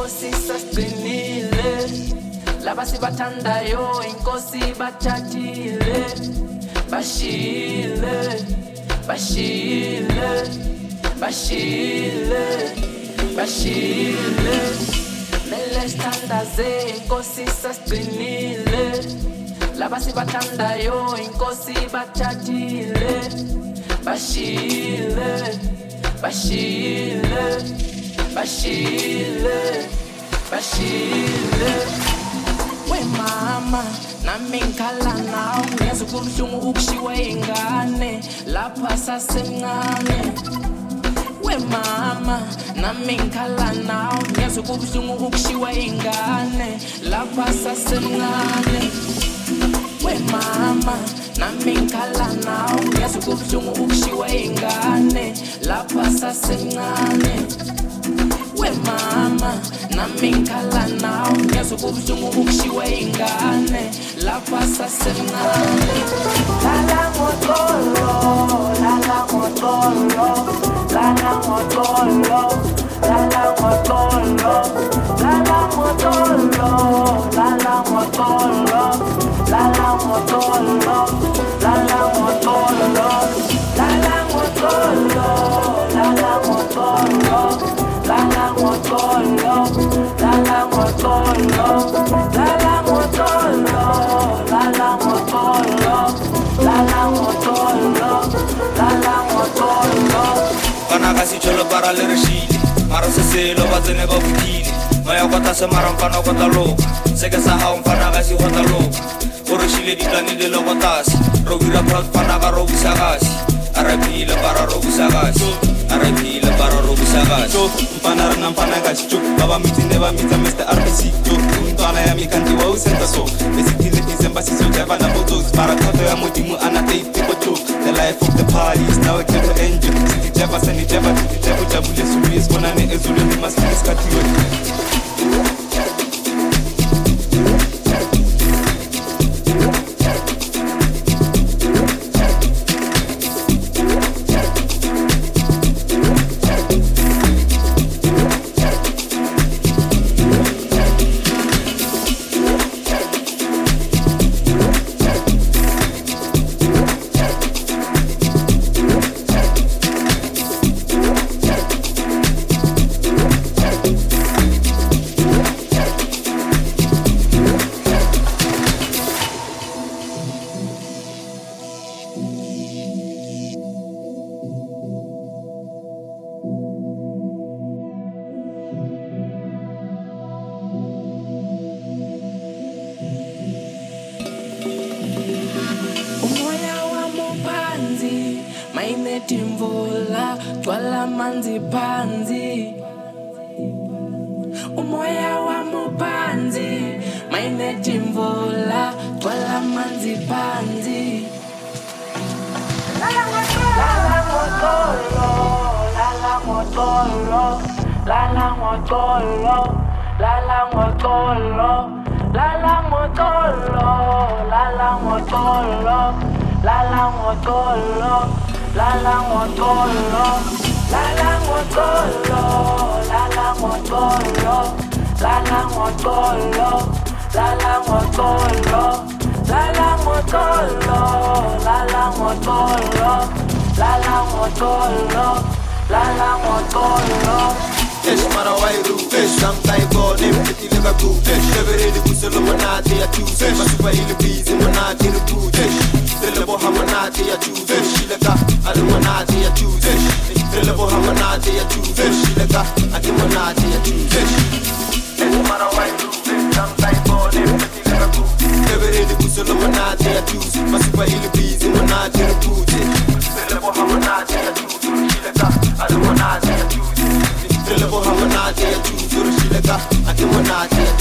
inkosi sasinile laba sibathandayo inkosi bathathile bashile bashile bashile bashile mele standaze inkosi sasinile laba sibathandayo inkosi bathathile bashile bashile bashile bashile we mama nami ngikhala nawe ngezwe kubuhlungu ukushiwa ingane lapha sasemncane we mama nami ngikhala nawe ngezwe kubuhlungu ukushiwa ingane lapha sasemncane we mama nami ngikhala nawe ngezwe kubuhlungu ukushiwa ingane lapha sasemncane we mama nami ngikhala nawe ngezwe kubuhlungu ukushiwa ingane lapha sasemncane lala ngotolo lala ngotolo lala ngotolo lala ngotolo lala ngotolo lala ngotolo lala ngotolo lala ngotolo lala ngotolo lala ngotolo lala ngotolo lala ngotolo lala ngotolo lala ngotolo lala ngotolo lala ngotolo kana kasi cholo para le reshile mara se selo ba tsene ba fitile maya kwata se mara mfana kwata lo se ke sa ha mfana kasi kwata lo o reshile ditlane le lo kwatasi ro bira proud fana ka ro busagasi arabile para ro busagasi arabile para ro busagasi mfana rena mfana ka chicho baba mitine ba mitsa Mr. RBC yo mntwana ya mikanti wa usenta so besitile December siso java na photos para toto ya modimo ana tape photo the life of the party is now a ghetto angel city java sani java city java jabule suries bonane ezulu ni maskis katiwe timvula twala manzi panzi umoya wa mupanzi maine timvula twala manzi panzi lala ngotolo lala ngotolo lala ngotolo lala ngotolo lala ngotolo lala ngotolo lala ngotolo lala ngotolo lala ngotolo lala ngotolo lala ngotolo lala ngotolo lala ngotolo lala ngotolo lala ngotolo lala ngotolo Esh marawairu, esh samtai bone, peti lega tu, esh everedi kuselo manati ya tu, esh masupa ili bizi manati ya tu, esh tele boha manati ya tu, esh lega adu manati ya tu, esh tele boha manati ya tu, esh lega adu manati ya tu, esh marawairu, esh samtai bone, peti lega tu, everedi kuselo manati ya tu, masupa ili bizi manati ya tu, esh tele boha manati ya tu, esh lega adu manati ya tu. Tele boha manati ya tu, zuru shileka, ake manati ya tu.